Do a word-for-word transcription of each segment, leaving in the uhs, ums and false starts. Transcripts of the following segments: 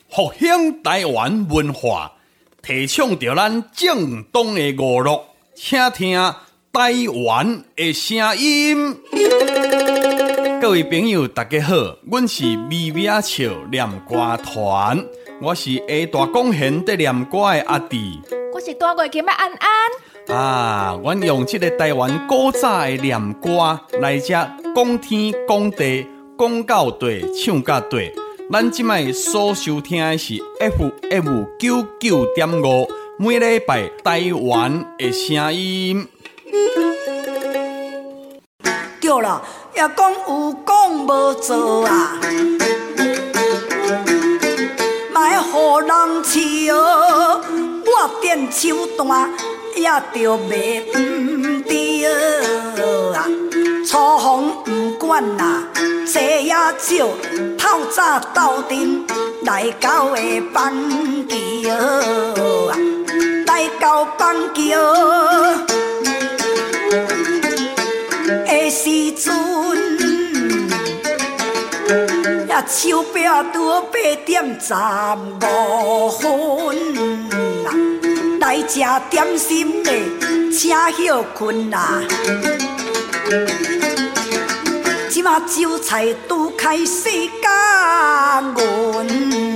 复兴台湾文化，提倡着咱正当的娱乐，请听台湾的声音。各位朋友，大家好，阮是微微笑念歌团，我是下大讲贤在念歌的阿弟， 我是大月琴的安安。 啊，阮用这个台湾古早的念歌来遮讲天讲地，讲到地，唱到地。咱即摆所收听的是 F M 九九点五，每礼拜台湾的声音。 对了，也讲有讲无做啊，莫互人笑。我电手段也着卖毋着啊，粗风毋管啦，坐也少，透早斗阵来到的板桥啊，来到板桥的时阵，也手表拄八点十五分啦，来吃点心的，请休困啦。即马酒菜拄开始加匀，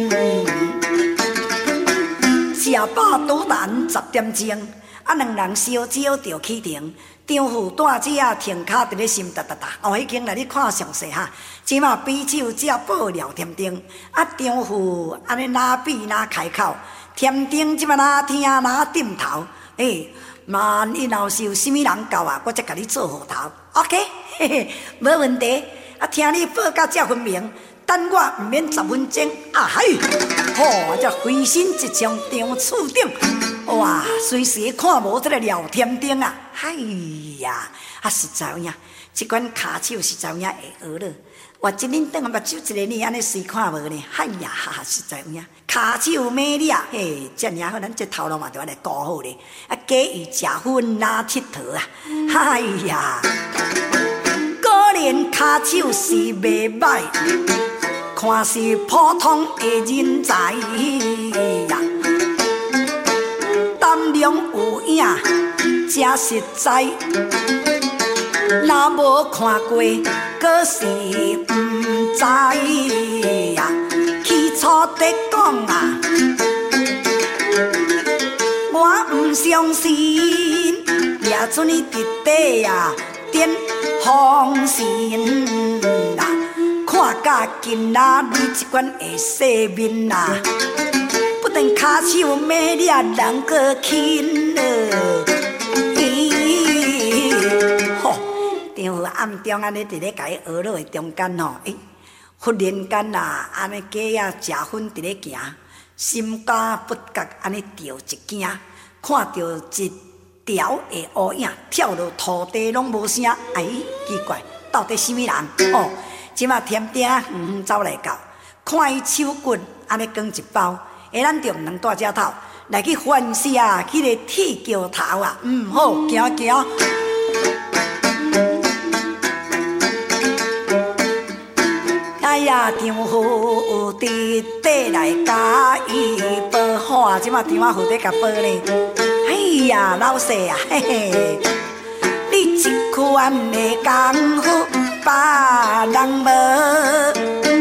食饱肚难十点钟，啊两人烧酒就起程。丈夫带姐啊停脚伫咧心哒哒哒，后迄间来你看详细哈。即马比手只报聊甜甜，啊丈夫安尼哪比哪开口，甜甜即马哪听哪点头，诶、欸，万一若是有啥物人教啊，我则甲你做号头 ，OK， 嘿嘿，无问题。啊，听你报到这分明，等我毋免十分钟啊嘿，吼，这飞身一上张厝顶。哇！随时看无这个聊天钉啊，哎呀，啊实在有影，这款骹手实在有影会学了。我一日顿目睭一个呢，安尼随看无呢，哎呀，哈哈，实在有影。骹手美丽啊，嘿，遮尔好，咱这头路嘛就安尼顾好咧。啊，假伊食薰哪佚佗啊，哎呀，果然骹手是袂歹，看是普通的人才呀。胆量有影，真实在。若无看过，可是毋知呀。起初得讲啊，我毋相信，也准你伫底呀点风神啦。看甲今仔日这款的世面啦。等骹手美丽人个轻了，咦，吼！丈夫暗中安尼伫咧甲伊学落的中间吼，诶，忽然间呐，安尼假啊食薰伫咧行，心肝不觉安尼着一惊，看到一条的乌影跳落土地拢无声，哎，奇怪，到底什么人？哦，即马甜甜远远走来到，看伊手棍安尼扛一包。下咱就毋能带遮头来去反射迄个铁桥头啊！嗯，好，行行。哎呀，丈夫伫底来甲伊保好啊！即马丈夫负责甲保呢。哎呀，老细啊，嘿嘿，你这款的功夫别人无，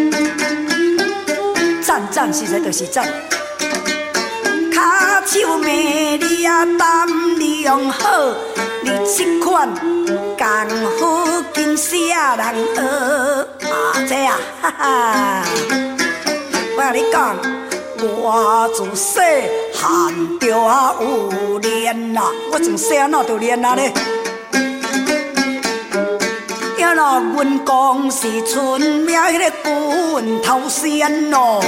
赞赞，实在就是赞。骹手美丽啊，胆量好，你这款功夫跟啥人学啊？这啊，哈哈！我甲你讲，我自细汉就啊有练啦，我从细汉哪就练啊咧。要若阮讲是出名迄个滚头仙咯。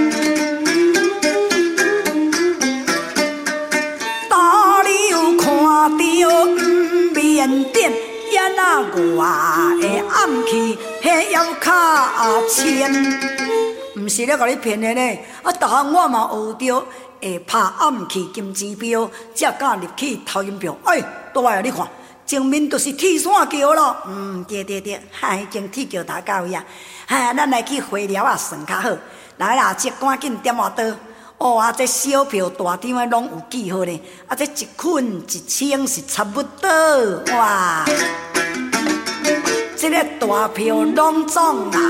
看到面顶也那外的暗器，迄腰卡签，毋是咧甲你骗的呢。啊，逐项我嘛学着，会拍暗器金指标，才敢入去投音票。哎，倒来啊！你看，前面就是铁线桥咯。嗯，对对对，嗨，从铁桥头到位啊。哈，咱来去花寮啊，算较好。 来啦，这赶紧点下刀。哦啊，这小票大张的拢有记号呢。啊，这一捆一千是差不多哇。这个大票拢总啊，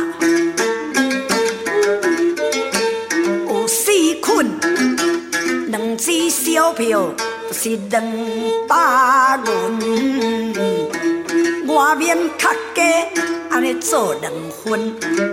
有四捆，两支小票是两百元。外面较价，安尼做两份，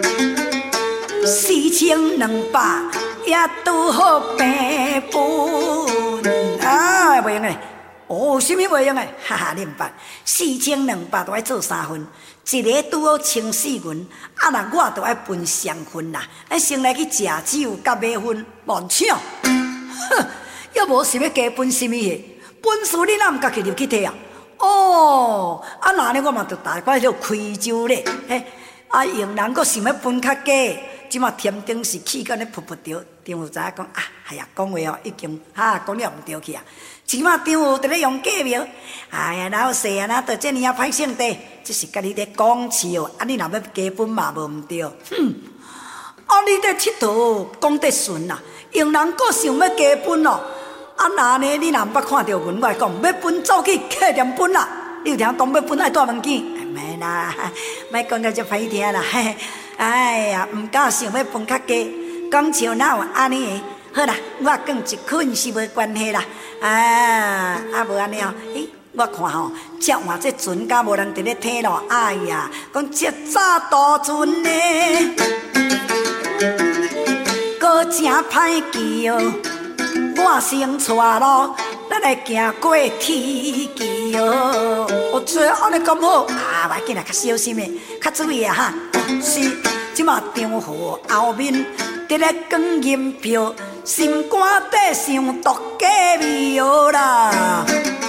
四千两百也拄好平分。啊，袂用诶！哦，什么袂用诶？哈哈，你毋捌，四千两百都爱做三份，一个拄好千四元，啊，那我都爱分双份啦。啊，先来去食酒，甲买薰，乱抢！哼，要无是要加分什么嘢？本事你哪毋家己入去摕啊？哦，啊那呢我嘛就大概就开酒咧，嘿，啊用人阁想要分较价，即马天顶是气干咧噗噗着，张有知影讲啊，哎呀讲话哦已经哈讲了毋对去啊，即马张有伫咧用假名，哎呀老细啊，哪着遮尔啊歹性地，这是甲你咧讲笑，啊你若要加分嘛无毋对，哼，啊你咧佚佗讲得顺啦，用人阁想要加分哦。啊那呢？你若毋捌看到阮，我讲要分走去客店分啦。你有听讲要分爱大门见？免啦，莫讲到遮歹听啦。哎呀，毋敢想要分较低，讲像哪有安尼的？好啦，我讲一捆是无关系啦。啊啊无安尼哦，诶，我看吼，遮换这船甲无人伫咧睇咯。哎呀，讲这早大船呢，搁真歹记哦。我先带咯，咱来行过天桥哦。我做安尼咁好啊，我紧来较小心的，较注意啊哈。是，即马张户后面伫咧讲银票，心肝底想毒假味哦啦。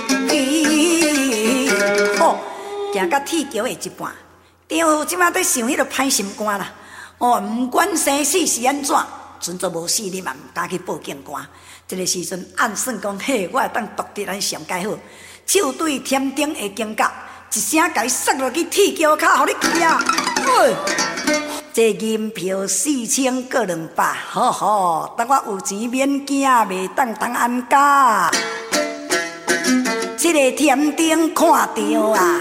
咦，好，行到天桥的一半，张户即马在想迄个歹心肝啦。哦，毋管生死是安怎，阵做无死，你嘛毋敢去报警官。这个时阵暗算讲，嘿，我会当独得咱上介好，手对天顶的经甲，一声甲伊塞落去铁桥骹，互你骑啊！喂，这银票四千个两百，好好，等我有钱免惊，袂当当安家。这个天顶看到啊，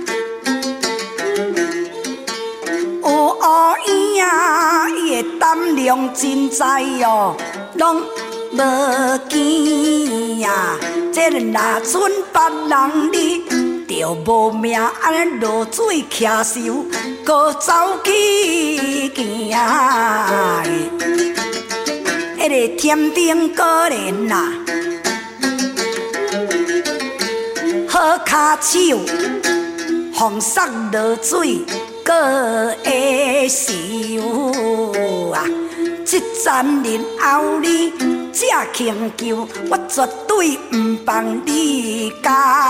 有乌影啊，伊的胆量真在哦，拢。无见呀，这若剩别人你就无命，安尼落水骑手，搁走去行。迄个天顶可怜呐，好骹手，风雪落水，搁会受啊！这站日后你。这请求，我绝对唔帮你干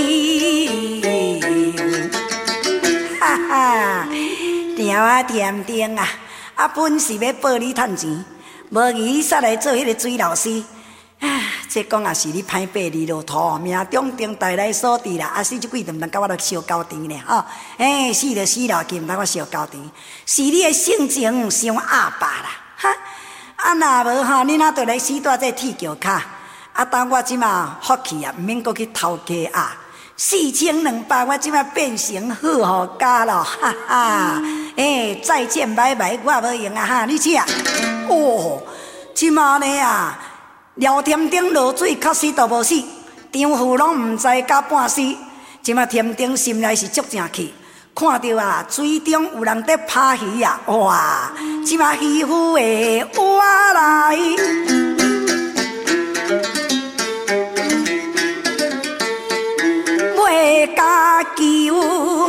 休。哈哈，条啊甜甜啊，啊本是要报你趁钱，无伊煞来做迄个水老师。啊，这讲也是你歹爬二路途，命中定带来所致啦。啊，死这几顿人甲我来烧交甜呢，吼、哦，哎，死就死了，今当我烧交甜，是你的性情伤阿爸啦，哈。啊，若无吼，你哪得来死在这铁桥骹？啊，当我即马福气啊，毋免搁去偷鸡啊！四千两百，我即马变成好户家咯，哈哈！诶、欸，再见拜拜，我无用啊哈！你吃啊？哦，即马呢啊，聊天顶落水，确实都无死，张户拢毋知甲半死。即马天顶心内是足正气。看到啊，水中有人在拍鱼啊！哇，即马渔夫的我来，要加救。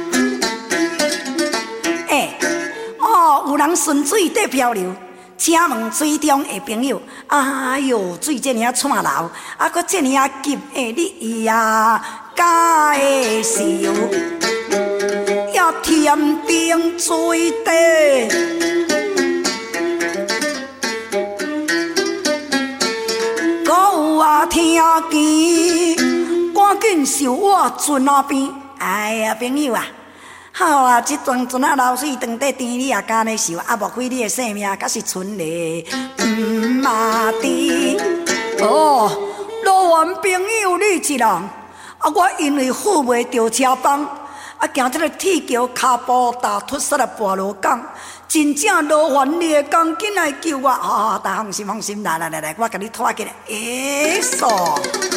哎，哦，有人顺水在漂流，请问水中的朋友，哎哟，水这尔灿流，啊，搁这尔急，哎，你呀，敢会受？要天顶水底，搁有啊听见，赶紧受我船那边。哎呀，朋友啊， 好啊，这段船啊流水长在天，你也甘呢受，啊莫非你的性命敢是剩咧毋嘛知？哦，罗源朋友你一人，啊我因为付袂着车帮，啊行这个铁桥骹步踏脱煞来跋落港，真正罗源你会讲紧来救我，啊大放心放心，来来来来，我甲你拖起来，哎嗦，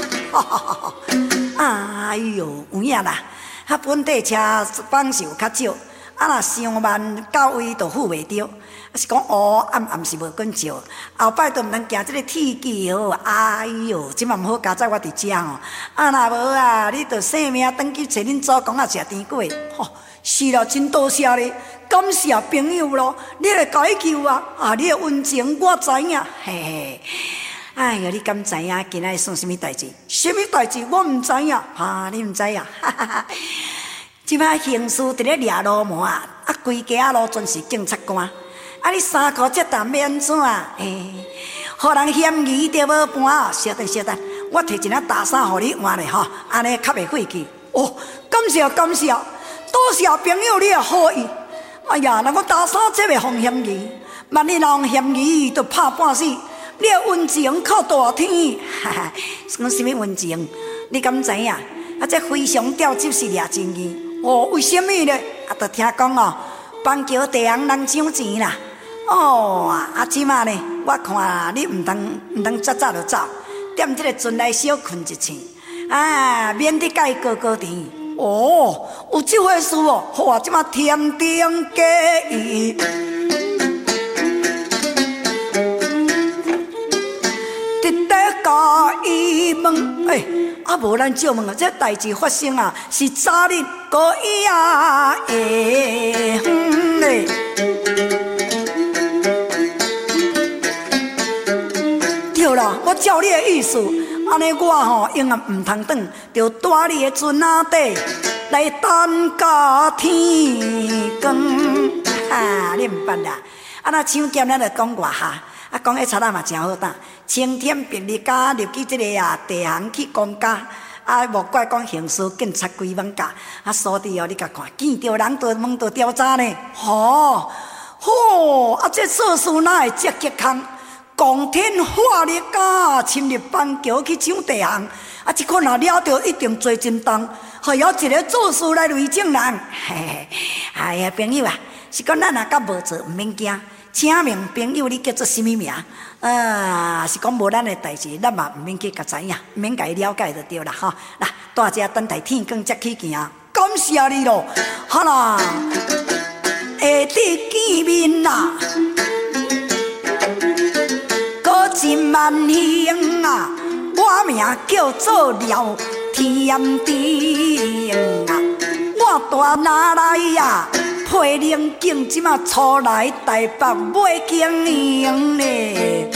哎呦有影啦。啊，本地车帮是有较少，啊，若上万到位就付袂着。啊，是讲哦，暗暗是无紧少。后摆都毋通行即个铁桥，哎哟，即嘛毋好加载我伫遮哦。啊，若无啊，你着性命转去找恁祖公啊，食甜粿。吼、哦，是啦，真多谢你，感谢朋友咯，你来解救啊！啊，你的恩情我知影，嘿嘿。哎呀，你敢知影今仔算什么代志？什么代志我毋知影，啊，你毋知影，哈哈哈！即摆刑事伫咧掠路毛啊，啊，规家路全是警察官，啊，你三箍这担免怎？诶，互人嫌疑着无搬，小等小等，我摕一领大衫互你换咧吼，安尼较袂费气。哦，感谢感谢，多谢朋友你的好意。哎呀，若我大衫这袂防嫌疑，万一人嫌疑，就拍半死。你的恩情靠大天，哈哈！讲什么恩情？你敢知影？啊，这非常调集是掠真义。哦，为什么呢？啊，就听讲哦，邦桥地行人抢钱啦。哦，啊，即马呢，我看你毋通毋通早早就走，踮即个船内小困一醒，啊，免得甲伊高高甜。哦，有即回事哦，好啊，即马天顶过伊。甲伊问，哎，啊无咱借问啊，这代志发生啊，是早日过伊啊会哼嘞。对啦，我照你的意思，安尼我吼永远毋通转，就带你的船仔底来等甲天光。啊，你毋捌啦？啊，那抢剑咱就讲外下。啊，讲迄贼仔嘛真好打，青天白日家入去即个啊地行去公家，啊无怪讲刑事警察规网架，啊所以哦你甲看，见着人就问着调查呢，吼吼啊这做事哪会这激空？光天化日啊，侵入邦桥去抢地行，啊即个若了着一定做真重，还有一个做事来雷证人，嘿嘿，哎呀朋友啊，是讲咱若甲无做毋免惊。请问朋友，你叫做什么名？啊，是讲无咱的代志，咱嘛毋免去甲知影，毋免甲伊了解就对啦吼。来，大家等待天光才去行，感谢你咯。好啦，下底见面啦，搁一万兄啊，我名叫做廖天丁啊，我大拿来呀。配灵境即马出来台北买经营咧，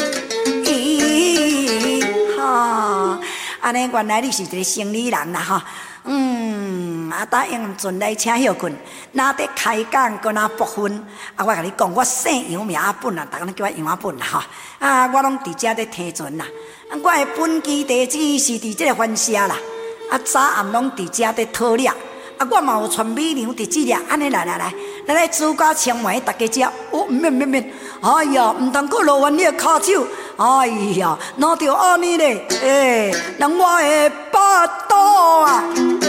咦哈！安尼原来你是一个生理人啦哈，嗯，啊答应船内请休困，哪得开讲搁哪部分？啊，我甲你讲，我姓杨名阿本啦，大家拢叫我杨阿本啦哈。啊，我拢伫遮咧听船啦，啊，我的本基地址是伫即个番社啦，啊早暗拢伫遮咧讨掠。啊，我嘛有传米娘伫即俩，安尼来来来，来来煮甲青梅，大家食。哦，免免免，哎呀，毋通阁落完你的骹手，哎呀，哪着安尼咧？诶、欸，人我的巴肚啊，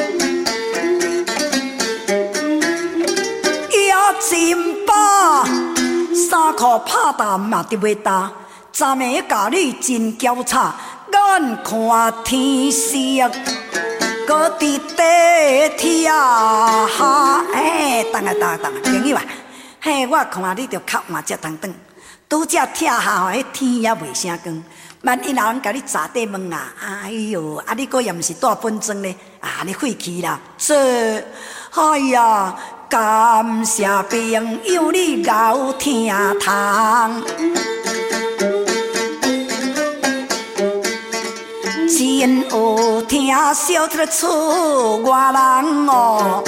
也真饱，衫裤拍淡嘛得袂大，昨暝甲你真娇叉，眼看天色。搁伫地铁哈，哎，等下等下等下，朋友啊，嘿，我看你着较晚才通转，拄则拆下吼，迄天也袂啥光。万一老人甲你砸底问啊，哎哟，啊你搁也毋是带本尊咧，啊你废气啦，是，哎呀，感谢朋友你熬听通。真有听笑得出外人哦，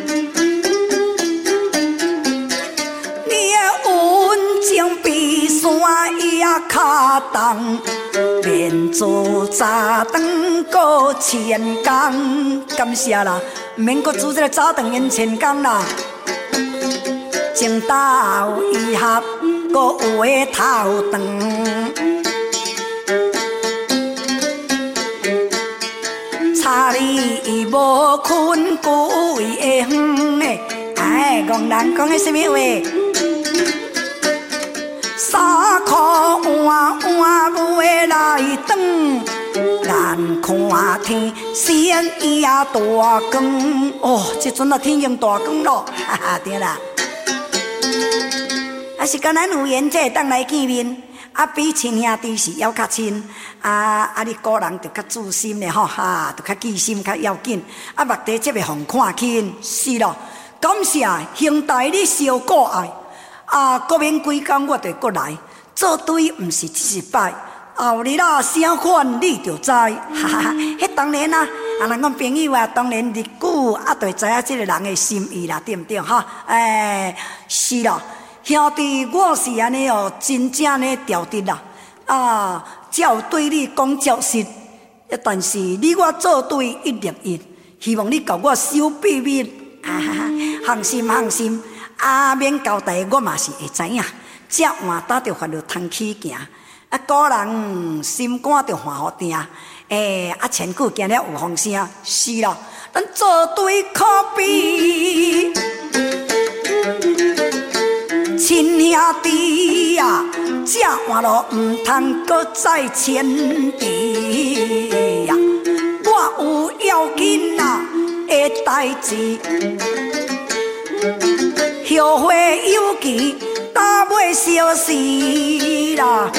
你的恩情比山也较重，免做早顿过千工，感谢啦，毋免搁煮这个早顿烟千工啦。 情到以合，搁有诶头长。查理无困久位会远诶，哎，戆人讲诶什么话？三箍换换母诶来转。咱看天先也大光哦，这阵啊天已经大光咯，哈哈，对啦。啊是甲咱有缘这当来见面，啊比亲兄弟是要较亲，啊啊你个人就较自心咧吼，哈，就较记心较要紧，啊目地则袂互看轻，是咯。感谢兄弟你相顾爱，啊过免几工我就过来，做对毋是一失败。后日啊，啥款你就知，哈哈，迄当然啦、啊，啊，人讲朋友啊，当然日久啊，就会知影即个人的心意啦，对毋对？哈，哎，是啦，兄弟，我是安尼哦，真正呢调直啦，啊，才有对你讲照实，但是你我做对一定一，希望你甲我守秘密，啊哈哈，放心放心，啊，免交代我嘛是会知影，只换打着法律通起行。啊，个人心肝着换互定，诶、欸，啊，前句惊了有风声，是啦，咱做对可比，亲兄弟呀，这换路毋通搁再牵敌呀，我有要紧啊的代志，后会有期，打袂消息啦。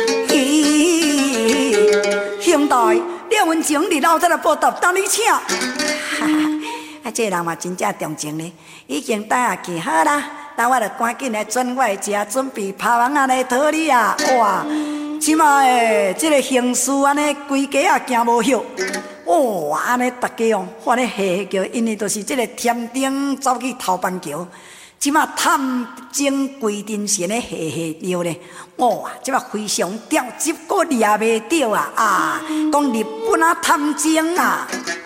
兄弟，你温情日后再来报答，等你请。哈哈，啊，这个人嘛真正重情咧，已经等下去好啦，那我着赶紧来转我的食，准备拍网啊来讨你啊！哇，即马诶，这个形势安尼，规家啊行无休。哇，安尼大家哦，看咧下桥，因为就是这个天顶走去头班桥。即马探精规定线咧下下着咧，哇！即马非常吊急，个掠袂着啊！啊，讲日本啊探精啊，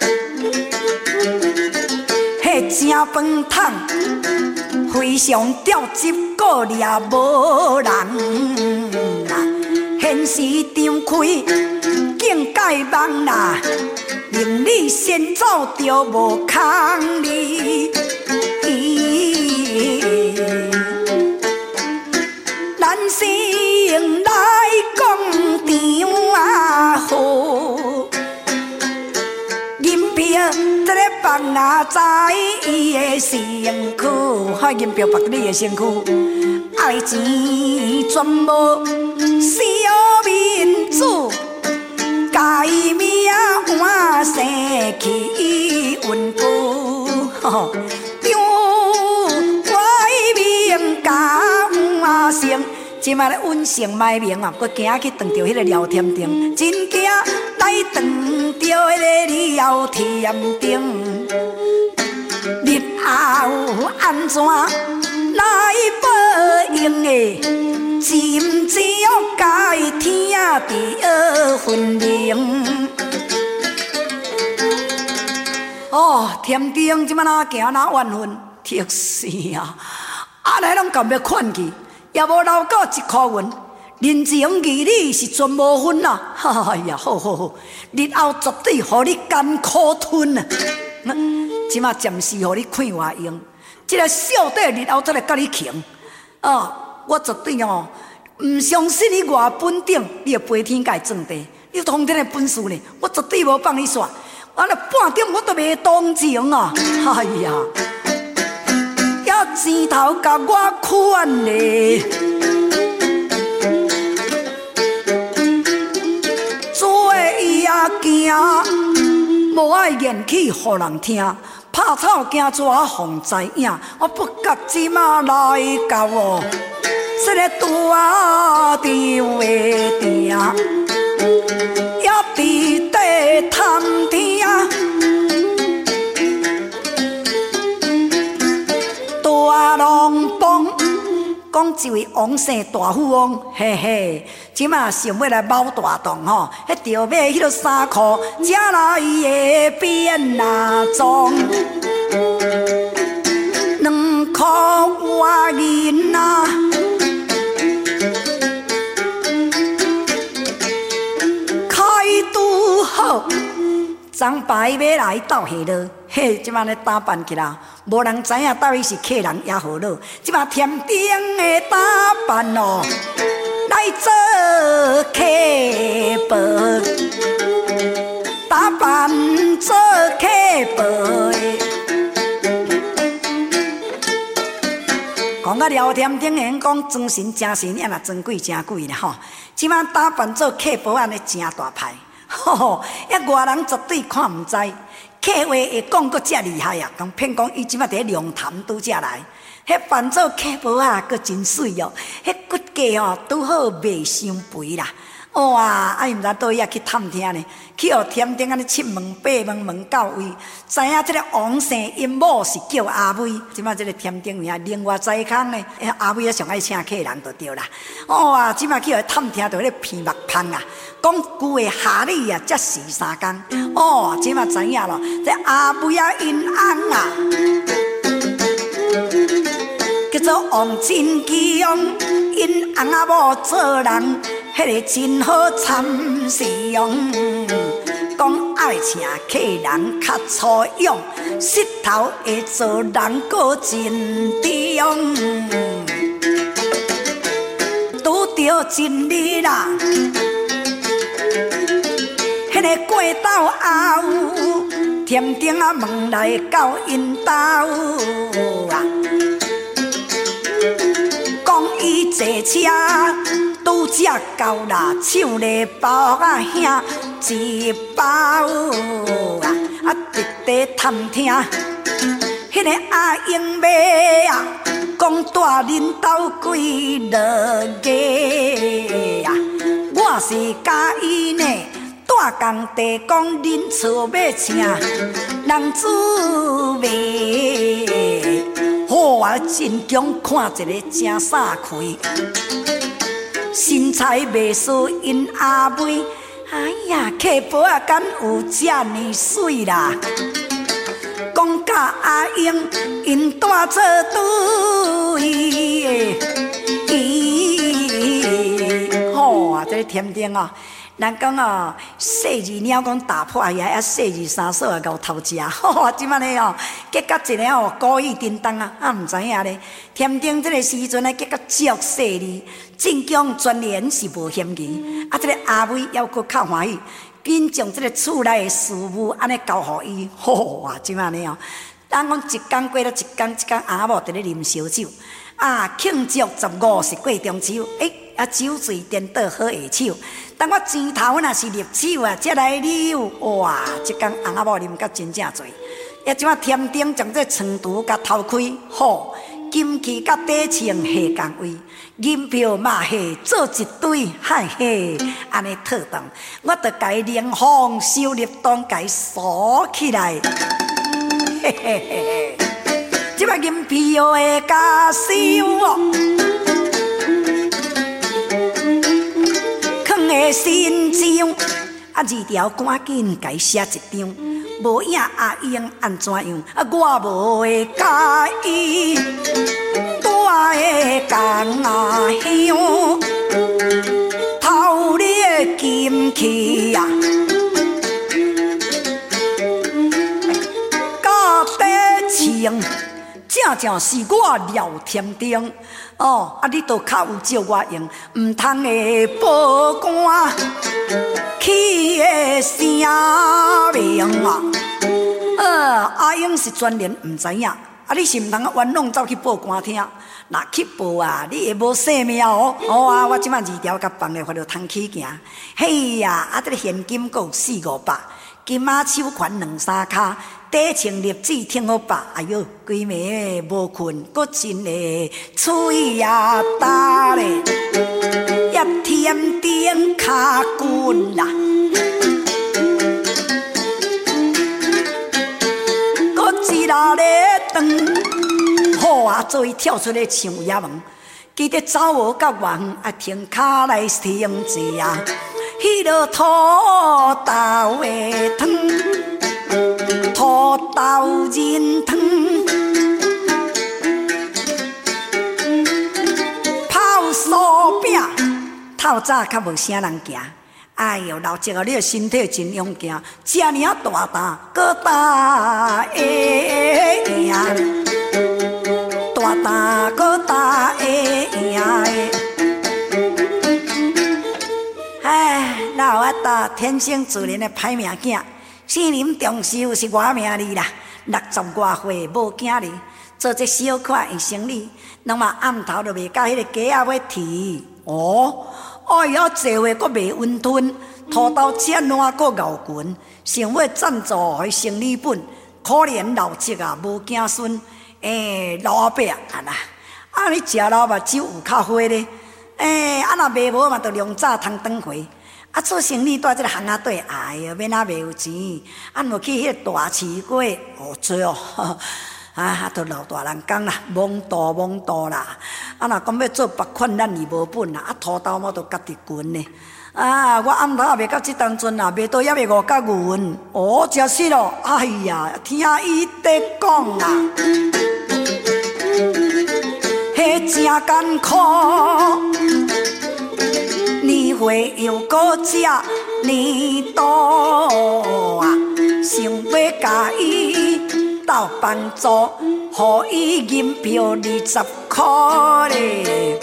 迄正饭桶非常吊急，个掠无人啊！现时张开境界网啦，令你先走着无空哩。咱先来讲场啊好，银票这个放啊在伊的身躯，哈银票放你的身躯，爱钱全无小民主，改命换生去稳固，哈。即摆咧稳成卖名啊，佮行去撞着迄个聊天亭，真惊来撞着迄个聊天亭。日后安怎来报应诶？真只该天地分明。哦，天顶即摆哪行哪缘分，特死啊！啊来拢甘要款去。也无留到一箍银，人情义理是全无分啦！哎呀，好好好，日后绝对互你艰苦吞啊！即马暂时互你看外用，即个小弟日后再来甲你穷啊！我绝对哦，毋相信你外本顶，你会飞天界种地，你有通天的本事呢，我绝对无放你煞。我了半点我都袂同情啊！哎呀！钱头甲我款咧，做伊也惊，无爱言去互人听，拍草惊蛇防知影，我不觉即马来到哦，这个大场的店，也伫底探听。大龙帮讲一位王姓大富翁，嘿嘿，即马想要来猫大洞吼，迄着买迄个衫裤，才来伊的变哪装，两箍我人啊，开拄好，张牌要来斗下落，嘿，即摆咧打扮起来，无人知影到底是客人也好落。即摆天顶的打扮哦，来做客婆，打扮做客婆的。讲到聊天顶人讲装神真神，也若装鬼真鬼啦吼。即摆打扮做客婆安尼真大牌，吼吼，遐外人绝对看毋知。客话会讲阁遮厉害啊！讲骗讲伊即摆伫咧龙潭拄则来，迄扮做客婆啊，阁真水哦。迄骨架哦，拄好袂伤肥啦。哇！啊，伊毋知倒遐去探听呢，去互天顶安尼七问八问问到位，知影即个王姓因某是叫阿妹，即摆即个天顶尔，另外在空呢，阿妹啊上爱请客人就对啦。哇！即摆去互探听到迄个鼻目芳啊，讲句话下里啊，才时三工。哦，即摆知影咯，这阿妹啊因翁啊，叫做王真强，因翁啊某做人。迄个真好参事用，讲爱请客人较粗勇，舌头会做人个真重，拄着真理啦。迄个过道后，天顶啊问来到因兜啊，讲伊坐车。拄则到啦，手咧包啊兄一包啊，啊直地探听，迄个阿英妹啊，讲带恁兜几落月啊，我是甲伊呢带工地，讲恁厝要请人滋味，好啊真强看一个真煞开。身材袂输因阿妹，哎呀，客婆啊，敢有遮尼水啦？讲甲阿英，因带做对的，好啊，这个天顶啊，人讲哦，细字鸟讲打破遐，啊细字三嫂啊咬头食，吼，即摆呢哦，结果一个哦故意叮当啊，啊毋知影咧，天顶这个时阵呢，结果足细腻。正强全然是无嫌疑，啊！这个阿妹还佫较欢喜，紧将这个厝内的事务安尼交互伊，好啊！即安尼哦，当讲一天过了一天，一天阿某伫咧啉烧酒，啊，庆祝十五是过中秋，诶、欸，啊酒醉颠倒好下手。当我前头若是入手啊，才来溜，哇！即天阿某啉甲真正多，也即摆天顶将这床橱甲偷开，好。金器甲底穿下共位，银票嘛下做一堆，嗨嘿，安尼套动，我着甲伊连风收入当甲伊锁起来，嘿嘿嘿嘿，即摆银票会加收哦，藏个新章，啊字条赶紧甲伊写一张。无影阿英安怎样？啊，我无会甲伊带个工啊香，偷你的金器呀，到底穿，正正是我廖天丁哦。啊，你都较有照我用，毋通会报官。起的声名啊，呃，阿英是全然唔知影，啊，你是唔通冤枉走去报官听？若去报啊，你会无性命哦。好啊，我即摆二条甲放咧，发着通起行。嘿呀，啊，这个现金够四五百，金马手环两三卡，底穿粒子挺好百。哎哟，规暝无困，搁真诶嘴呀大咧。一天顶卡棍啦，搁一拉咧长，好啊！做伊跳出来唱野门，记得走无到外远，啊停卡来停坐啊！迄落土豆的汤，土豆仁汤。 酥饼，透早较无啥人行。哎哟，老姐啊，你的身体真勇健，遮尔啊大胆，搁大会赢，大胆搁大会赢的。哎，哪有啊大天生自然的歹命囝，四林重寿是我命哩啦，六十外岁无囝哩，做这小可的生理，拢嘛暗头就袂甲迄个鸡仔要提哦。哎呀，坐话阁袂温吞，土豆切烂阁咬群，想要赞助迄生理本，可怜老戚啊，无子孙。诶、欸，老阿伯啊，啊啦，啊你食老目睭有较花咧？诶、欸，啊若卖无嘛，就量早通转回。啊，做生意住即个巷仔底，哎呀，免啊袂有钱，啊无去迄个大市街，哦做哦。啊，都老大人讲啦，懵多懵多啦。啊，若讲要做别款，咱是无本啦。啊，土豆我都家己滚呢。啊，我暗头也袂到即当阵啦，卖到也袂五角银。哦，真是咯。哎呀，听伊在讲啊，迄真艰苦，年岁又搁遮年多啊，想要甲伊。到帮助，互伊银票二十块咧。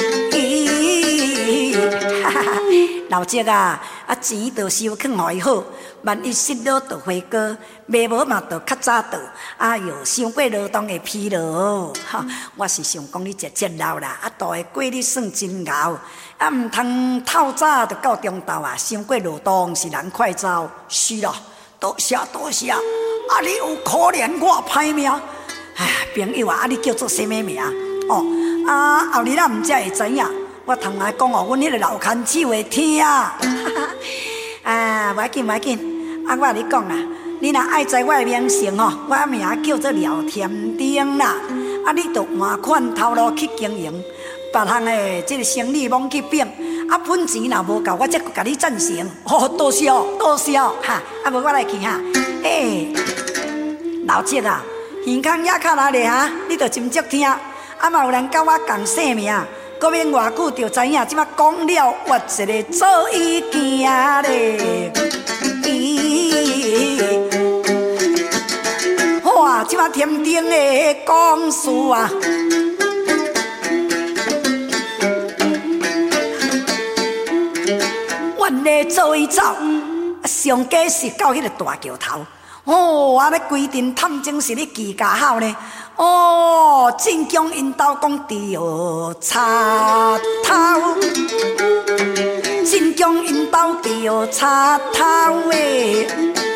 咦，哈哈，老姐啊，啊钱就收藏互伊好，万一失落就回过，卖无嘛就较早倒。哎哟，伤过劳动的疲劳，哈，我是想讲你食节劳啦，啊大个过你算真熬，啊毋通透早就到中昼啊，伤过劳动是人快走，是啦，多谢多谢。啊！你有可怜我歹命，哎，朋友啊！啊，你叫做什么名？哦，啊，后日咱毋才会知影。我通来讲哦，阮迄个老牵手会听。啊，无要紧，无要紧。啊，我甲你讲啦，你若爱知我的名声吼，我名叫做廖添丁啦。啊，你着换款头路去经营，别项的即个生意罔去变。啊，本钱若无够，我则甲你赞成。哦，多谢哦，多谢哦，哈！啊，无我来去哈。诶、欸，老姐啊，耳孔也卡哪里哈？你着真足听，啊嘛有人甲我共姓名，搁免偌久就知影，即摆讲了我一个做伊行咧。咦，哇，即摆天顶的讲事啊，阮咧做伊走。上家是到迄个大桥头，哦，啊！咧规阵探证是咧技家好呢，哦，真将因兜讲着插头，真将因兜着插头诶！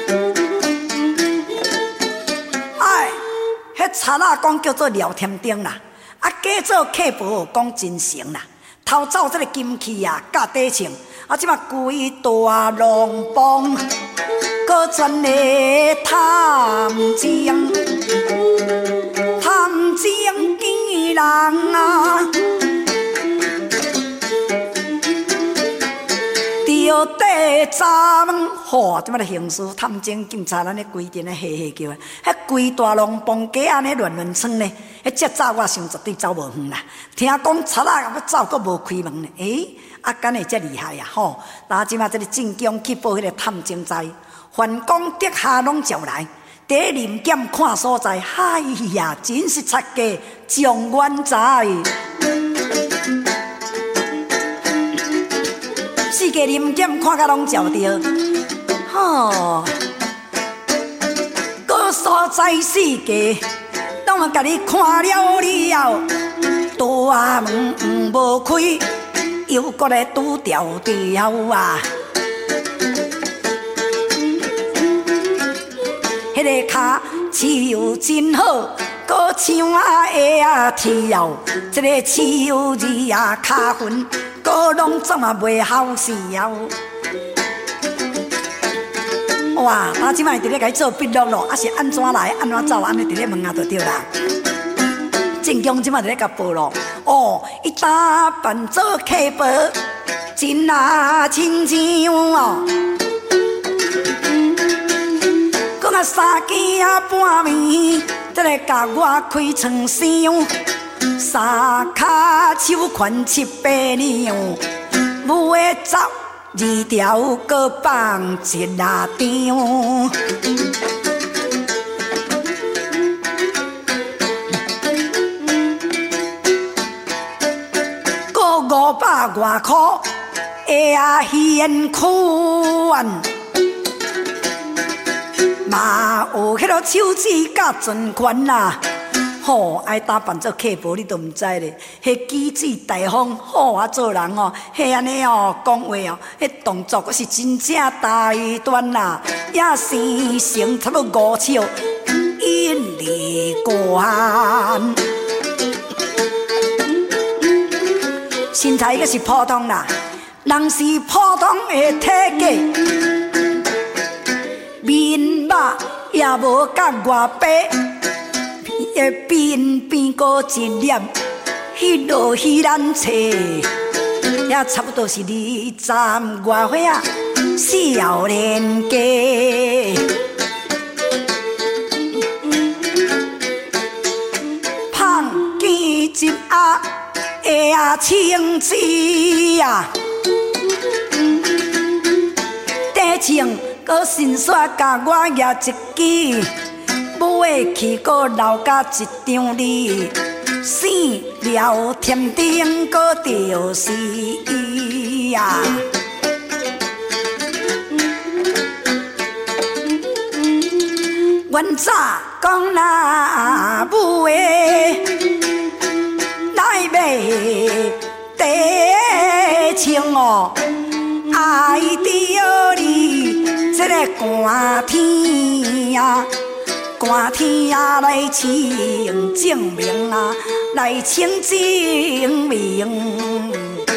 哎，迄插仔讲叫做廖添丁啦，啊，假做客薄讲真诚啦，偷走这个金器啊，甲底穿。啊！即马规大龙帮，搁全咧探江，探江见人啊，着地闸门，吼！即马个刑事探江警察，咱咧规阵咧嘿嘿叫，迄规大龙帮家安尼乱乱窜咧，迄只早我想绝对走无远啦。听讲贼仔要走，搁无开门呢，诶、欸。啊，敢会遮厉害啊！吼，那即马这个镇江去报迄个探监寨，凡公阁下拢召来，第一临检看所在，哎呀，真是贼家状元在。四界临检看甲拢召着，吼，各所在四界，拢啊甲你看了了，大门无开。又搁来拄条条啊！迄个脚手真好，搁唱啊会啊跳，这个手字啊脚痕，搁拢怎啊袂好笑？哇！他即摆伫咧甲伊做笔录咯，啊是安怎来安怎走，安尼伫咧问啊就对啦。镇江即摆伫咧甲报咯。哦，伊打扮做客薄，真啊亲像哦，搁甲三更啊半暝，才来甲我开床箱， 三脚手宽七八两，母的走二条搁放一拉张。搁五百外箍，下现款。嘛有迄个手指甲存款啦，吼、哦，爱打扮做客婆你都毋知咧。迄举止大方，好啊做人哦，迄安尼哦讲话哦，迄动作阁是真正大段啦，也生成差不多五尺引力观。身材阁是普通啦，人是普通的体格。面目也无甲外白，个边边个一粒，迄落稀难找，也差不多是二十外岁啊，少年家。胖见一鸭下青枝啊，地情。搁伸煞甲我举一支，母的气搁留甲一张哩，生了甜甜搁就是伊呀。阮早讲那母的来买地青哦，爱着你。这个寒天啊，寒天啊来请证明啊，来请证明。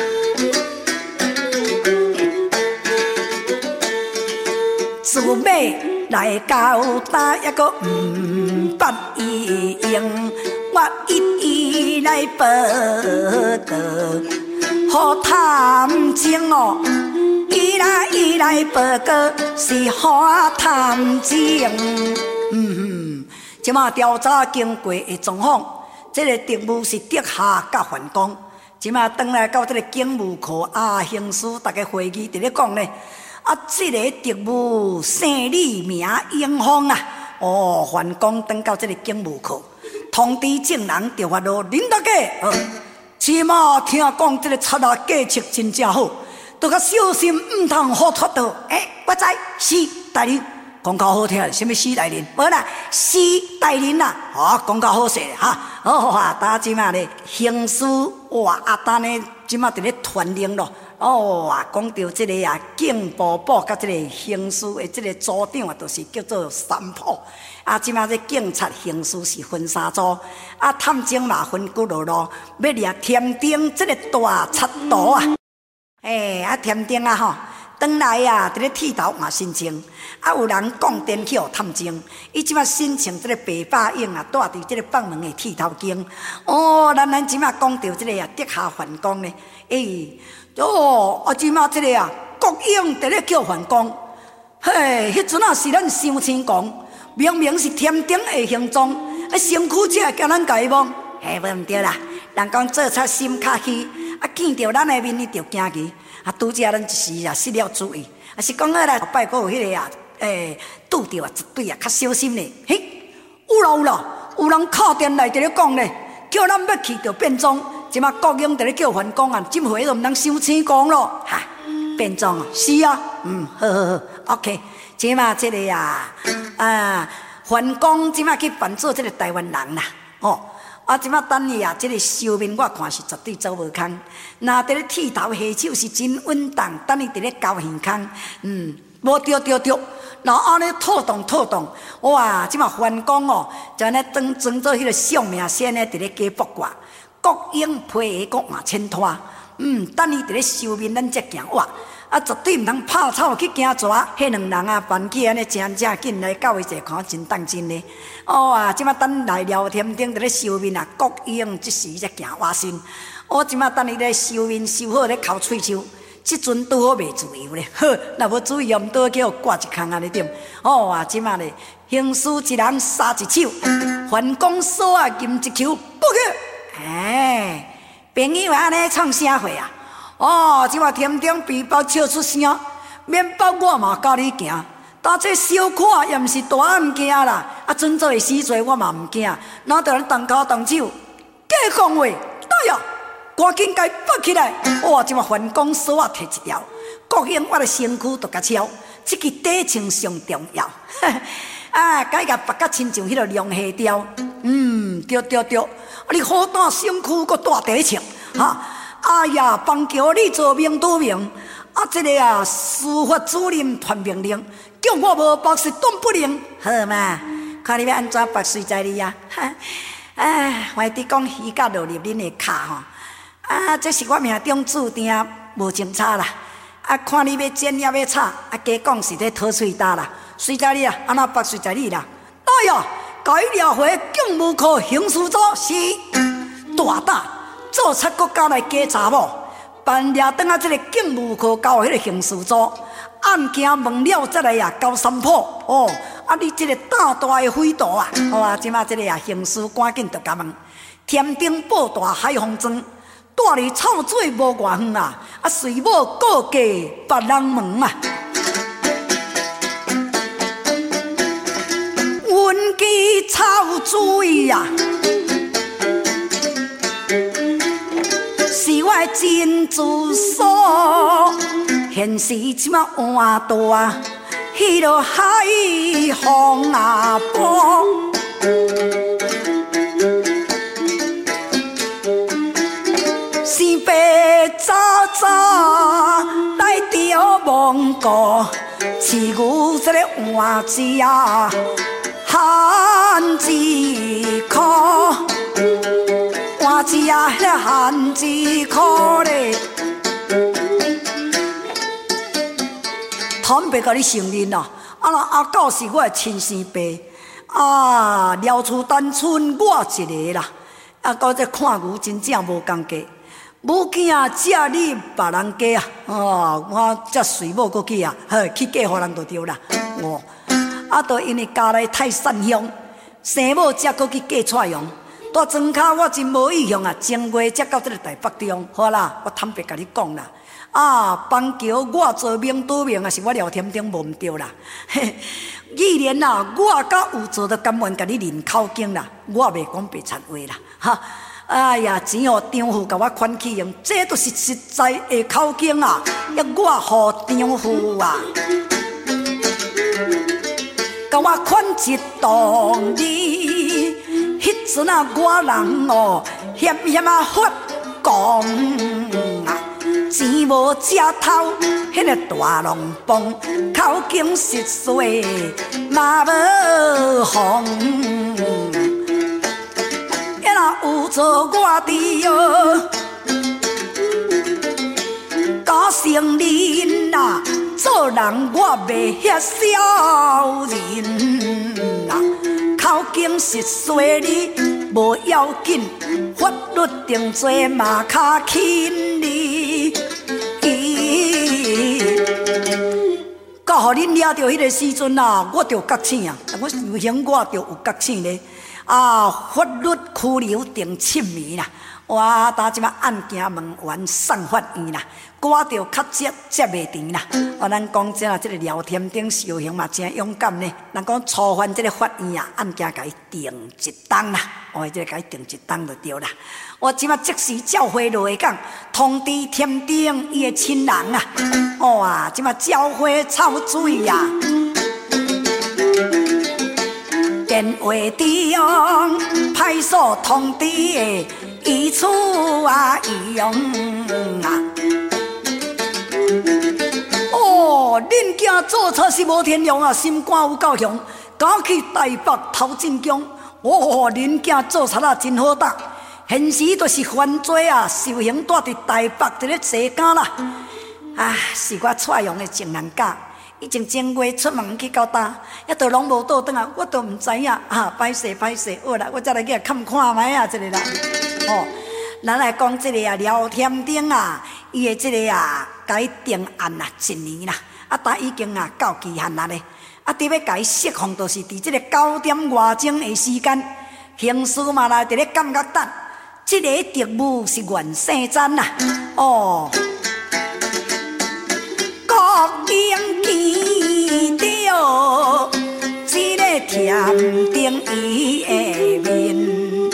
自尾来交代也阁毋捌伊用，我一一来报告，好探情哦。伊来伊来报告是好探情，嗯哼，即马调查经过的状况，这个职务是德下甲反攻。即马转来到这个警务科啊，刑事大家会议伫咧讲呢，啊，这个职务姓李名英phong啊，哦，反攻转到这个警务科，通知证人调发落林大家，哦，即马听讲这个贼仔计策真正好。都较小心，唔通好脱到。诶、欸，我知是大人，讲较好听，什么是大人？无啦，是大人啦，啊，讲较好势哈。好啊，打即马咧，刑事哇阿丹咧，即马伫咧传令咯。哦啊，讲到即个啊，警部部甲即个刑事的即个组长啊，都是叫做三铺。啊，即马这警察、刑事是分三组，啊，探警嘛分几落路，要掠添丁即个大贼徒啊。诶、欸，啊添丁啊吼，转来啊，伫咧剃头换心情，啊有人讲电去互探情，伊即马申请即个白发影啊，住伫即个放门的剃头间。哦，咱咱即马讲到即个啊，德下反攻呢，诶、欸，哦，啊即马即个啊，国英伫咧叫反攻，嘿，迄阵啊是咱伤青讲，明明是添丁的形状，啊身躯只会叫咱家望，嘿，无毋对啦，人讲做贼心卡气。啊，见到咱的面你就惊去，啊，拄则咱一时啊失了主意，啊是讲啊啦，后摆佫有迄个啊，诶，拄着啊，绝对啊较小心咧。嘿，有啦有啦，有人敲电来伫咧讲咧，叫咱要去就变装，即马国英伫咧叫反攻啊，今回都毋通伤青讲咯，哈，变装啊，是啊，嗯，好好好 ，OK， 即马即个啊，啊，反攻即马去扮做即个台湾人啦，哦。啊！即马等伊啊，即个收面我看是绝对走无空。若伫咧剃头下手是真稳当，等伊伫咧交耳孔，嗯，无对对对。然后安尼拖动拖动，哇！即马反攻哦，就安尼装装做迄个相命线咧，伫咧加卜卦，国英配合国换千拖，嗯，等伊伫咧收面，咱才行哇！啊，绝对毋通拍草去惊蛇，迄两人啊，办起安尼真正紧来到位者看真当真咧。哦啊，即马等来聊天顶伫咧收面啊，国英即时才行外身。我即马等伊咧收面收好咧抠喙鬚，即阵拄好袂自由咧。呵，若无注意，毋倒去互挂一空安尼点。哦啊，即马咧刑事一人杀一手，反攻锁啊，吟一球，不去。 嘿，朋友安尼创啥货啊？哦，即马天顶皮包笑出声，面包我嘛教你行。但这小可也毋是大案件啦，啊，准做的时阵我嘛毋惊，哪得人动口动手，假讲话，对呀，赶紧甲伊拔起来。哇，即马反攻锁啊摕一条，国兴我的身躯都甲敲，这个底层上重要。啊，甲伊甲拔甲亲像迄个龙虾雕，嗯，对对对，你好大身躯搁大底层，哈，哎呀，邦桥你做明拄明，啊，这个啊，司法主任传命令。叫我无白水冻不灵，好嘛？看你要安怎白水在你呀？哎，怀弟讲鱼甲落入恁的脚吼，啊，这是我命中注定无清差啦。啊，看你要剪也要插，啊，加讲是咧讨水搭啦，水在你啊，安那白水在你啦？哎呀，改了回警务科刑事组是大胆做出国家来加查某，办了等下这个警务科交迄个刑事组。案件问了再来呀，交三破哦！啊，你这个大大的匪徒啊！好啊，即马这个啊，刑事赶紧就甲问，天顶报大海风庄，带离臭水无偌远啊！啊，随某告嫁别人门啊！运机臭水呀，是我真自所。现时即马换大，迄落海风啊波，是白早早来钓蒙古，饲牛这个换只啊汉子苦，换只啊迄个汉子苦咧。坦白甲你承认啦，啊那阿狗是我的亲生爸，啊廖厝单纯我一个啦，啊到这看牛真正无共价，母囝借你别人家啊，哦我这随某过去啊，呵去嫁互人就对啦，哦，啊都因为家内太善良，生某才过去嫁蔡阳，大庄脚我真无意向啊，正月才到这个台北中，好啦，我坦白甲你讲啦。啊，邦桥我做明拄明啊，是我聊天顶无毋对啦。既然啊，我甲有做都甘愿甲你认口经啦，我袂讲白贼话啦。哈，哎呀，钱互丈夫甲我款起用，这都是实在的口经啊。要我互丈夫啊，甲我款一档你，迄阵啊，我人哦，险险啊发讲啊。钱无吃头，迄个大龙帮口经实水嘛无红。要若有做我的哟，假成人呐，做人我袂遐小人呐。口经实水你无要紧，法律定罪嘛较轻哩。到互恁抓到迄个时阵啊，我就觉醒啊！我有形我就有觉醒咧。啊，法律拘留定七年啦。我打即摆案件问完送法院啦，我就较接接袂长啦。啊，咱讲这啊，这个聊天顶受刑嘛，真勇敢呢。人讲触犯这个法院啊，案件甲伊定一档啦，哦，这个甲伊定一档就对啦。我即摆即时召回落来讲，通知天顶伊的亲人啊，哦啊，即摆召回臭水啊，电话中派出所通知的移出啊移用啊。哦，恁囝做错是无天良啊，心肝有够强，赶去台北头前宫。哦，恁囝做贼啊，真好打。现时都是犯罪啊，受刑住伫台北伫咧坐监啦。啊，是我蔡阳的情人家，以前正月出门去到搭，一都拢无倒转啊，我都毋知影啊，歹势歹势，好啦，我再来去看看卖啊，这个啦。哦，咱来讲这个啊，聊天顶啊，伊的这个啊，甲伊定案啊，一年啦，啊，但已经啊到期限啦咧，啊，伫要甲伊释放，就是伫这个九点外钟的时间，刑事嘛来伫咧监狱等。 这个特务是袁生瞻呐，哦，国英见到这个甜定伊的面，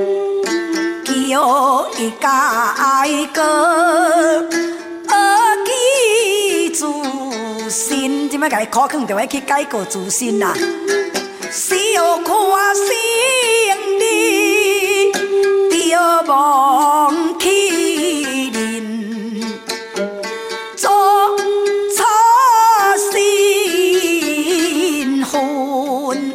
叫伊改过学起自新，怎么甲伊考肯就要去改过自新啦？小看胜利，就忘起人，做错心魂，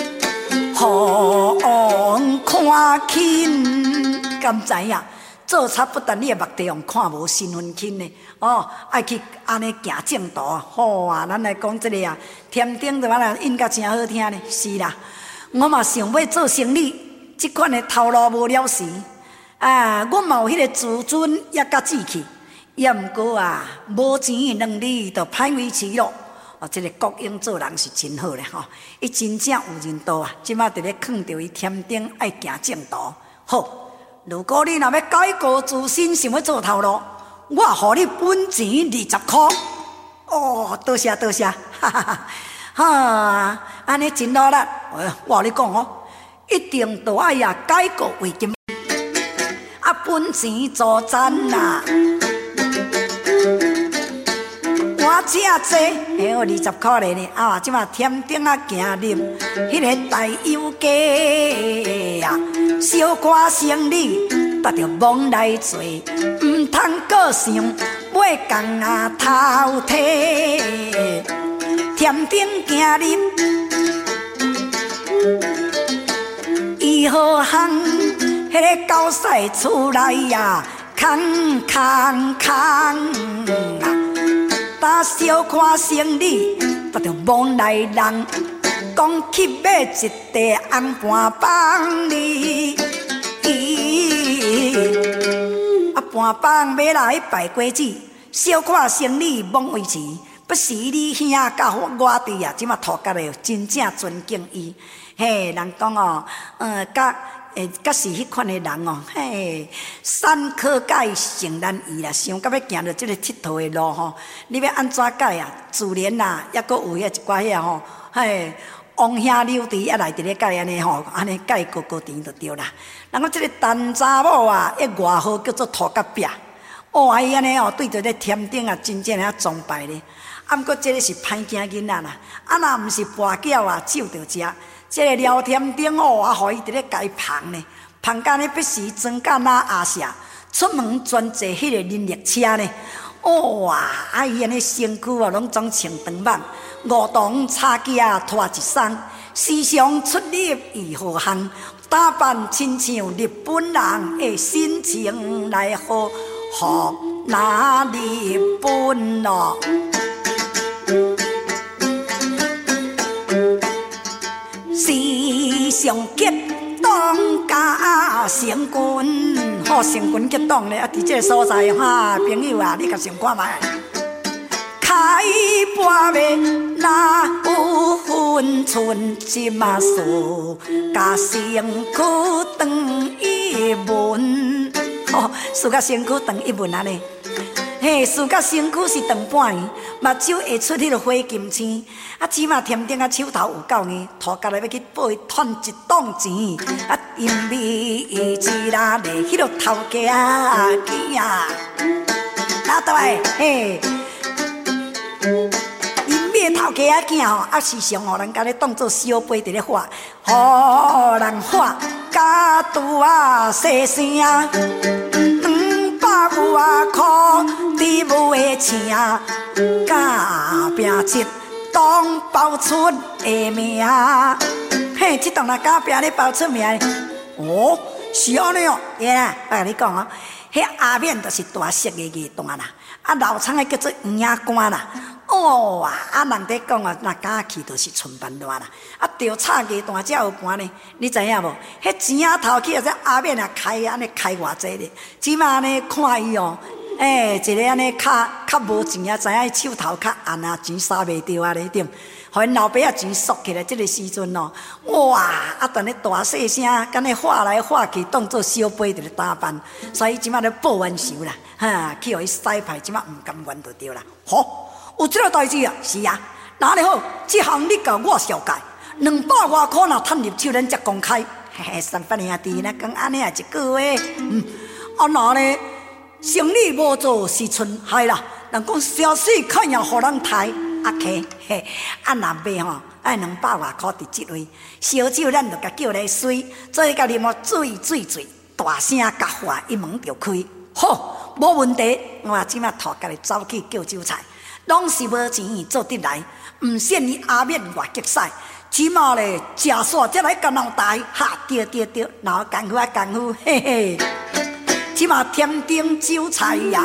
互看轻，敢知影？做差不但你的目地用看无身份轻呢，哦，爱去安尼行正道，好啊！咱来讲这个啊，天顶就完啦，音乐真好听呢，是啦。我嘛想要做生意，这款的头路无了时，啊，我嘛有迄个自尊也甲志气，也毋过啊，无钱能力就歹维持咯。哦，这个国英做人是真好咧吼，伊真正有认道啊，即马伫咧劝着伊天顶爱行正道，好。如果你若要改过自新，想要做头路，我互你本钱二十箍。哦，多谢多谢，哈哈哈！哈，安尼真努力。我互你讲哦，一定都爱呀改过为今，啊，本钱做赞啦。我这济，哎呦，二十块嘞呢！啊，即马天顶啊行入迄个大油家啊，小可生理，得着忙来做，毋通搁想买工啊偷摕。天顶行入，伊好行，迄个狗屎厝内呀，空空空啊！打小看生理，得着忙来人，讲去买一袋红盘棒哩。啊，盘棒买来拜果子，小看生理忙维持，不是你兄甲我弟啊，即马土家的真正尊敬伊。嘿，人讲哦，呃，甲。诶，甲是迄款诶人哦，嘿，山可改成难移啦，想到要行着即个佚佗诶路吼，你要安怎改啊？自然啦，抑阁有遐一寡遐吼，嘿，王兄柳弟也来伫咧改安尼吼，安尼改高高甜就对啦。人讲即个陈查某啊，一外号叫做土甲壁，哦，伊安尼哦，对着咧天顶啊，真正啊崇拜咧。啊，毋过即个是歹惊囡仔啦，啊，若毋是跋筊啊，手着食。这个聊天顶哦，啊，互伊伫咧家捧呢，捧甲呢，必须装甲哪阿下，出门专坐迄个人力车呢。哦哇，啊伊安尼身躯啊，拢总穿长袢，梧桐插架拖一双，时常出入伊好行，打扮亲像日本人的心情来好，互那日本咯。时常激动加成军，好成军激动咧！啊，伫这个所在哈，朋友啊，你甲想看卖，开半暝哪有分寸即嘛数，甲身躯长一文，哦，输甲身躯长一文安尼。嘿，输甲身躯是长半圆，目睭会出迄个花金星，啊，起码天顶啊手头有够硬，涂家来要去报伊赚一档钱，啊，因为伊只啦咧迄个头家囝啊，哪倒来嘿，因为头家囝吼，啊时常互人家咧当做小辈伫咧画，互人画家拄啊细声。百外块伫无的请，甲拼一档包出的名。嘿，这档若甲拼咧包出名哦，是安尼哦。耶啦，我甲你讲哦，迄阿面就是大色的艺段啦，啊老厂的叫做圆仔干啦。哦啊，啊人伫讲啊，若假去就是春班乱啦。啊，钓炒鸡蛋才有盘呢，你知影无？迄钱仔头去啊，这阿面啊开安尼开偌济咧，即马呢看伊哦， 哎，一个安尼较较无钱啊，知影手头较暗啊，钱撒袂着啊咧，对。互因老爸啊钱缩起来，即、这个时阵哦，哇！啊，等咧大细声，敢咧画来画去，当做小杯伫咧打扮，所以即马咧报恩仇啦，哈，去互伊使牌，即马毋甘愿就对啦。好，有即个代志啊，是啊，哪里好？即项你甲我小解，两百外箍若趁入手，咱才公开。嘿嘿，三八兄弟，咱讲安尼啊一句话，嗯，啊那咧生意无做是春害啦，人讲消息看样互人抬。啊客，嘿，啊若卖吼，爱两百外箍伫即位，烧酒咱就甲叫来水，做甲啉哦醉醉醉，大声甲话一门就开，好，无问题。我即马托家己走去叫酒菜，拢是无钱做得来，毋限于阿面外激赛，即马咧食煞才来甲闹大，哈，对对对，闹功夫啊功夫，嘿嘿，即马添丁酒菜呀。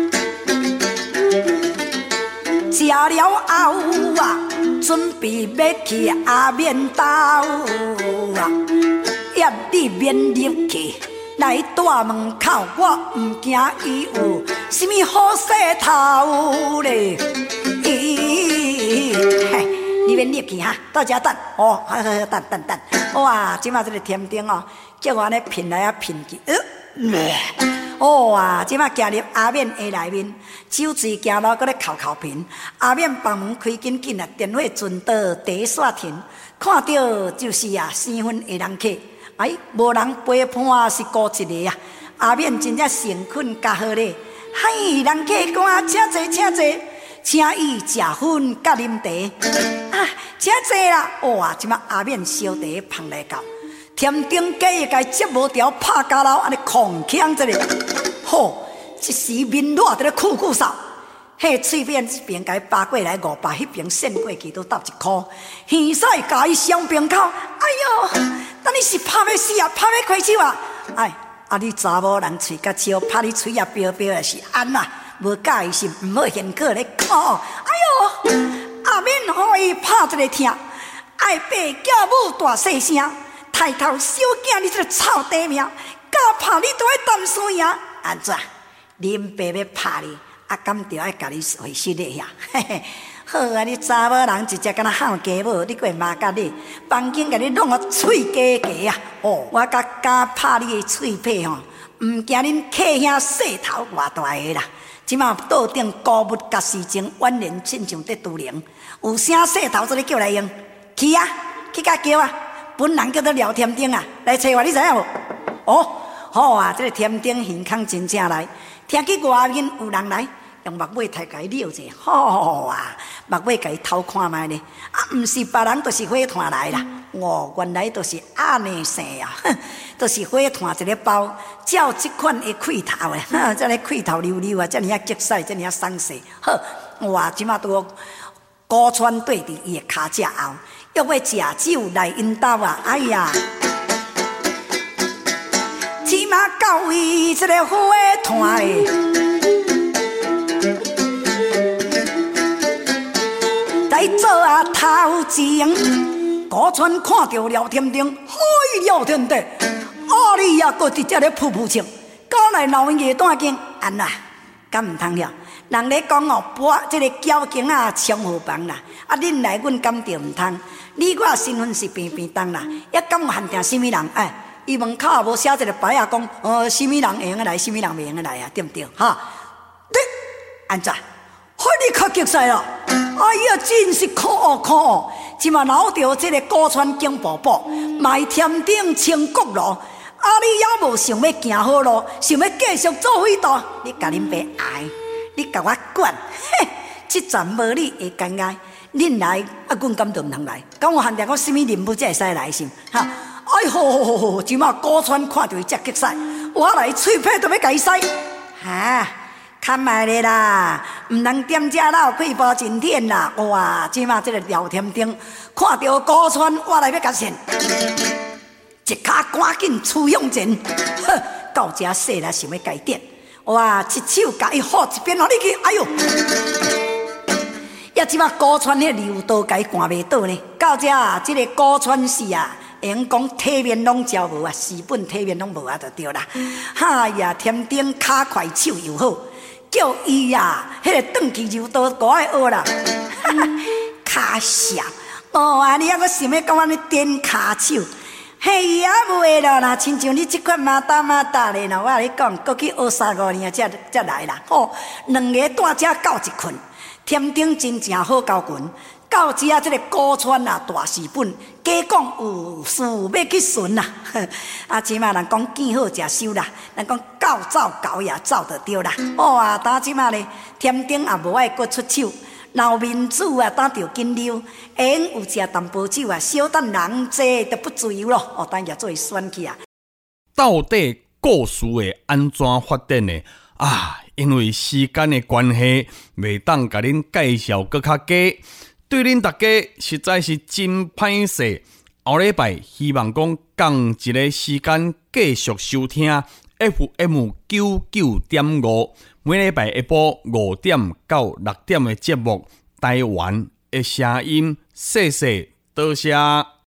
食了后啊，准备要去阿面兜啊，要你免入去来大门口，我毋惊伊有啥物好势头咧。咦，嘿，你免入去哈，到遮等哦，好好好，等等等。哇，即马这个甜丁哦，叫我安尼品来啊品去，呃。哦啊！即马行入阿面下内面，酒醉行路，搁咧哭哭贫。阿面房门开紧紧啊，电话存到第一煞停，看到就是啊，生分的人客。哎，无人陪伴是孤一个啊。阿面真正成困加好咧。嗨，人客官，请坐，请坐，请伊食粉甲啉茶。啊，请坐啦！哇！即马阿面烧茶捧来到。添丁假伊甲伊接无条，拍家老安尼狂腔一个，吼！一时面热伫咧酷酷扫，迄喙边一边甲伊扒过来五百，迄边伸过去都斗一箍，耳屎甲伊伤病口，哎哟！等你是拍要死啊，拍要开手啊！哎，啊你查某人喙甲笑，拍你喙也飙飙的是安啦，无介意是毋好现过咧靠，哎哟！阿免互伊拍一个听，爱爸叫母大细声。抬头小囝，你这个臭地名，敢拍你都爱担水呀？安怎？恁爸要拍你，啊，敢着爱甲你回心咧呀？嘿嘿，好啊！你查某人一只敢若喊家母，你过骂甲你，房间甲你弄啊喙加加啊！哦，我甲敢拍你的喙皮吼，毋惊恁客兄势头偌大个啦！即马桌顶高物甲时钟，宛然亲像在拄灵，有啥势头做你叫来用？去啊，去甲叫啊！本人叫做廖添丁啊，来找我，你知影无？哦，好啊，这个添丁现康真正来，听去外面有人来，用目尾抬甲伊撩者，好啊，目尾甲伊偷看卖咧，啊，毋是别人，就是火炭来啦。哦，原来都是安尼生啊，都是火炭一个包，照即款的开头诶，哈，这个开头溜溜啊，这尔啊激使，这尔啊爽势，好，哇，即马都高川对伫伊的骹只后。要要食酒来因兜啊！哎呀，即马到位这个火炭诶，来做啊头前，高川看到廖添丁，嗨，廖添丁，啊你也搁伫遮咧噗噗唱，搞来闹夜单经，安啦，敢毋通了？人咧讲哦，播这个交警啊，枪好房啦，啊恁来阮敢着毋通？你我身份是平平当啦，也敢有限定什么人？哎，伊门口也无写一个牌啊，讲呃什么人会用来，什么人袂用来啊？对不对？哈，对，安怎？嗨，你较激使咯！哎呀，真是可恶可恶！即嘛闹着这个高川警部部卖添丁清国路，啊你也无想要行好路，想要继续做匪盗，你甲恁爸爱，你甲我管，嘿，即站无你会干爱。恁来啊，阮敢着毋通来？敢有限定我什么任务才会使来是？哈！哎吼，即马高川看到伊遮激使，我来喙皮都要甲伊使。哈，看卖咧啦，毋能踮遮闹气包真天啦！哇，即马这个廖添丁看到高川，我来要甲先，一骹赶紧出向前，呵，到遮说啦想要改点，哇，一手甲伊护一边，互你去，哎哟！也即马高川迄流刀甲伊赶袂倒呢，到遮啊，即、这个高川市啊，会用讲体面拢招无啊，死本体面拢无啊，就对啦。哎呀，添丁骹快手又好， 叫伊啊，迄个转去柔道国爱学啦，骹笑。哦啊，你还阁想要甲我咧点骹手？嘿呀，袂咯啦，亲像你即款马达马达的啦，我甲你讲，阁去学三五年才才来啦。哦，两个带遮教一困，天顶真正好交群。到遮即个高川啊，大士本，假讲有事要去寻啦。啊，即马人讲见好食收啦，人讲狗走狗也走得着啦。哦啊，呾即马咧，天顶也无爱阁出手。老民主啊，当着金溜，会用有食淡薄酒啊，小等人济就不自由咯。哦，等下做选去啊。 到底故事会安怎发展呢？啊，因为时间的关系，袂当甲恁介绍搁较加。对恁大家实在是真歹势。后礼拜希望讲同一个时间继续收听 F M 九九点五，每礼拜下晡五点到六点的节目《台湾的声音》，谢谢，多谢。